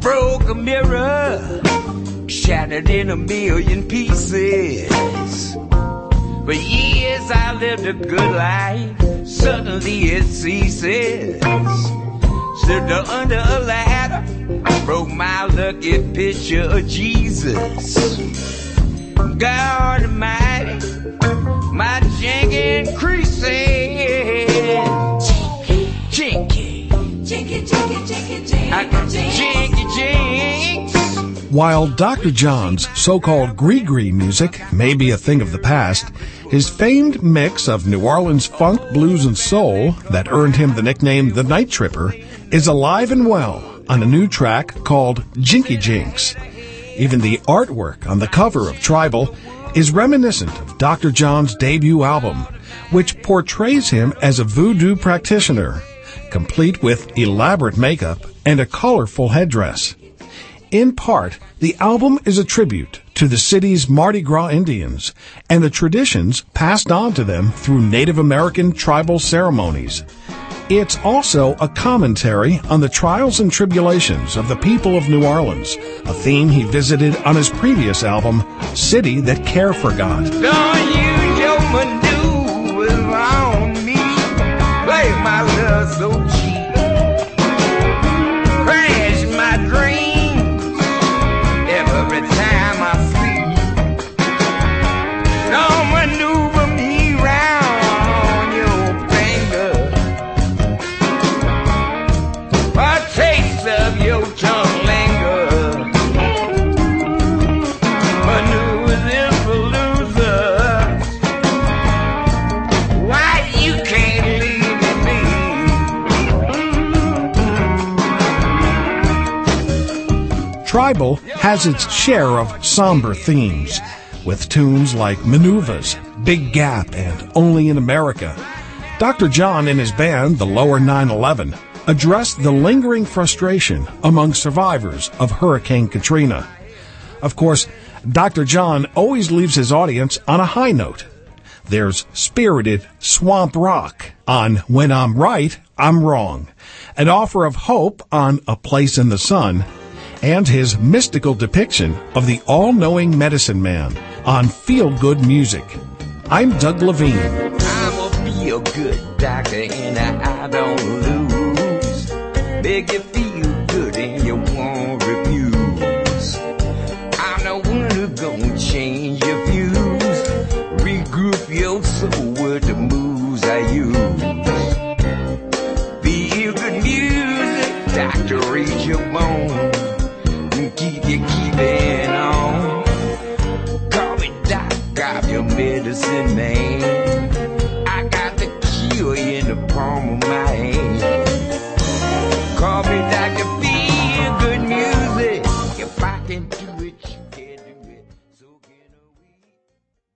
broke a mirror, shattered in a million pieces. For years I lived a good life, suddenly it ceases. Slipped under a ladder, broke my lucky picture of Jesus. God Almighty, my jinky increases. Jinky, jinky, jinky, jinky, jinky, jinky, jinks. While Dr. John's so-called gree-gree music may be a thing of the past, his famed mix of New Orleans funk, blues, and soul that earned him the nickname The Night Tripper is alive and well on a new track called Jinky Jinks. Even the artwork on the cover of Tribal is reminiscent of Dr. John's debut album, which portrays him as a voodoo practitioner, complete with elaborate makeup and a colorful headdress. In part, the album is a tribute to the city's Mardi Gras Indians and the traditions passed on to them through Native American tribal ceremonies. It's also a commentary on the trials and tribulations of the people of New Orleans, a theme he visited on his previous album, City That Care Forgot. Don't use your maneuvers on me, play my love so cheap, crash my dreams every time I sleep. Don't maneuver me round your finger, a taste of your tongue linger. Maneuvers is for losers. Why you can't leave me? Tribal has its share of somber themes, with tunes like Maneuvers, Big Gap, and Only in America. Dr. John and his band, the Lower 911, addressed the lingering frustration among survivors of Hurricane Katrina. Of course, Dr. John always leaves his audience on a high note. There's spirited swamp rock on When I'm Right, I'm Wrong, an offer of hope on A Place in the Sun, and his mystical depiction of the all-knowing medicine man on Feel Good Music. I'm Doug Levine. I'm a feel-good doctor and I don't lose. Make you feel good and you won't refuse. I'm the one who's gonna change your views, regroup your soul with the moves I use. Feel good music, Dr. Reach Your Bones.